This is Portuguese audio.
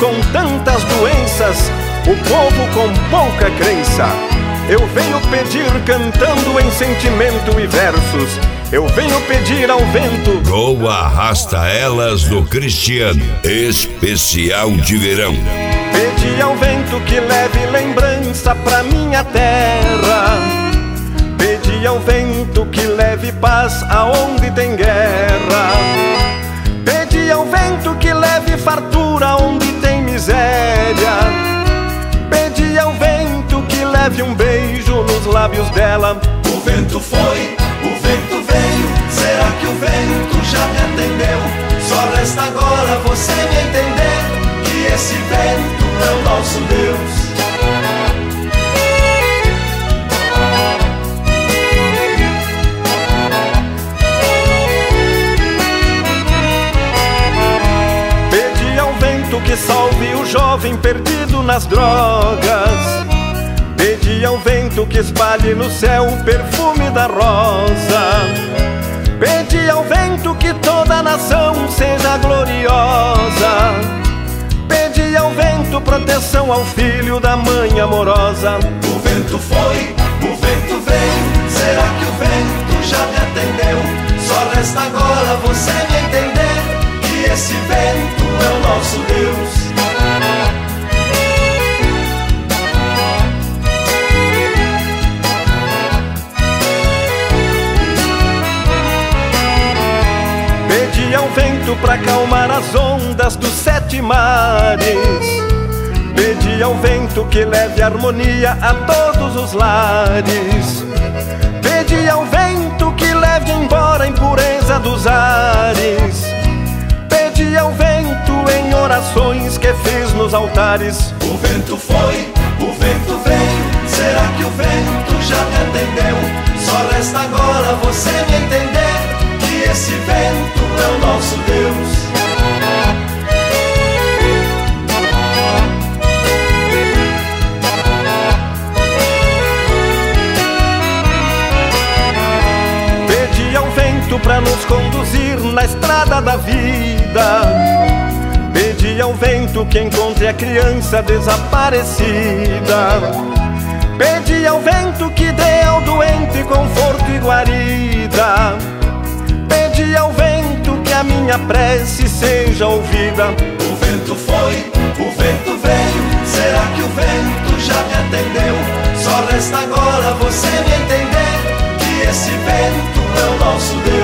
com tantas doenças, o povo com pouca crença. Eu venho pedir cantando em sentimento e versos. Eu venho pedir ao vento. Go Arrasta Elas do Cristiano, especial de verão. Pedi ao vento que leve lembrança pra minha terra. Pedi ao vento que leve paz aonde tem guerra. Pedi ao vento que leve fartura onde tem miséria. Pedi ao vento que leve um beijo nos lábios dela. O vento foi, o vento veio. Será que o vento já me atendeu? Só resta agora você me entender que esse vento é o nosso Deus. Pedi ao vento que salve o jovem perdido nas drogas. Pedi ao vento que espalhe no céu o perfume da rosa. Pedi ao vento que toda a nação seja gloriosa. Pedi ao vento proteção ao filho da mãe amorosa. O vento foi, o vento veio. Será que o vento já me atendeu? Só resta agora você me entender que esse vento é o nosso Deus. Pedi ao vento pra acalmar as ondas dos 7 mares. Pedi ao vento que leve harmonia a todos os lares. Pedi ao vento que leve embora a impureza dos ares. Pedi ao vento em orações que fiz nos altares. O vento foi, o vento veio. Será que o vento já me atendeu? Só resta agora você me entender que esse vento é o nosso Deus. Pedi ao vento pra nos conduzir na estrada da vida. Pedi ao vento que encontre a criança desaparecida. Pedi ao vento que dê ao doente conforto e guarida. Pedi ao vento que a minha prece seja ouvida. O vento foi, o vento veio. Será que o vento já me atendeu? Só resta agora você me entender que esse vento é o nosso Deus.